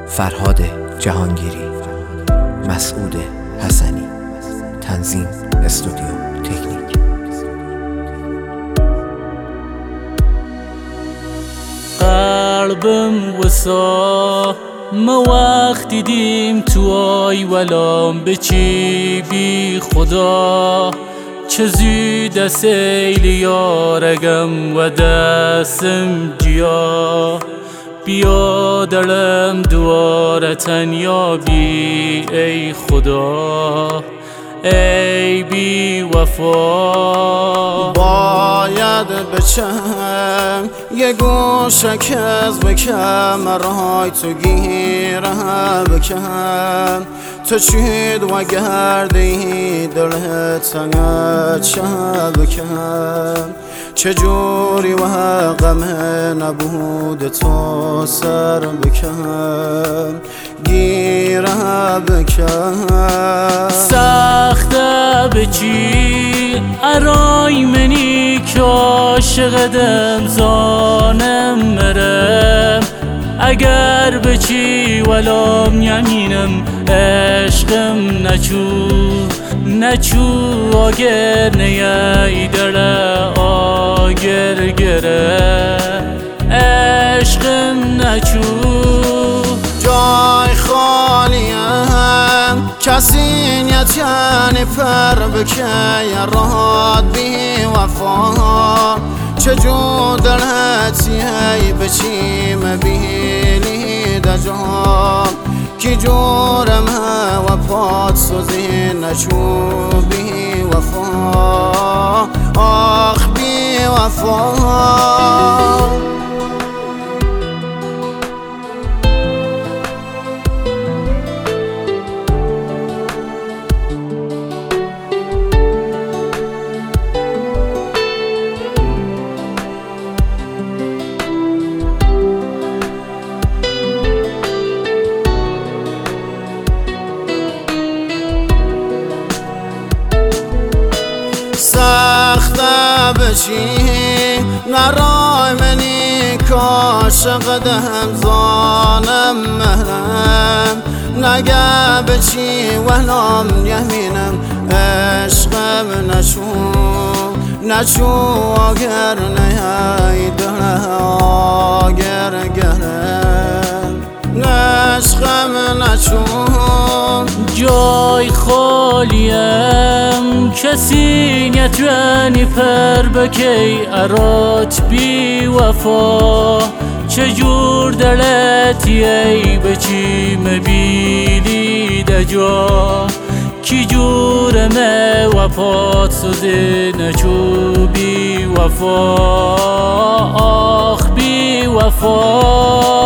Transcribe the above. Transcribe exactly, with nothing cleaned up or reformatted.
فرهاد جهانگیری، مسعود حسنی. تنظیم استودیو تکنیک. قلبم وسا ما وقت دیدیم توی ولام بچی بی خدا، چه زود سیل یارگم و دستم جیا، بیا دلم دواره تنیا بی ای خدا، ای بی وفا. باید بچم یه گوشک از بکم، رای تو گیره بکم، تو چید و گردی دلت سنگت چه بکم، چجوری و غم نبود تو سر بکم، گیره بکم. سخته بچی ارای منی که عاشقدم زانم مرم، اگر بچی ولام یمینم عشقم نچو نچو، آگر نیای دره آگر گره عشقم نچو. جای خالیم کسی نیتیانی پر بکی، راد بی وفا، چجور دلتی ای بچیم بیلی دجام، کی جورم و پاد سوزی نچو بی وفا، آخ بی وفا. سخته بچی نرای منی که عاشقدم زانم مهرم، نگه بچی ولام یمینم عشقم نچو نچو، آگر نیای دره آگر گرم عشقم نچو. جای خالیم کسی نتوانی پر بکی، ارات بی وفا، چجور دلتی ای بچی مبیلی دجا، کی جورمه و پاد سوزه نچو بی وفا، آخ بی وفا.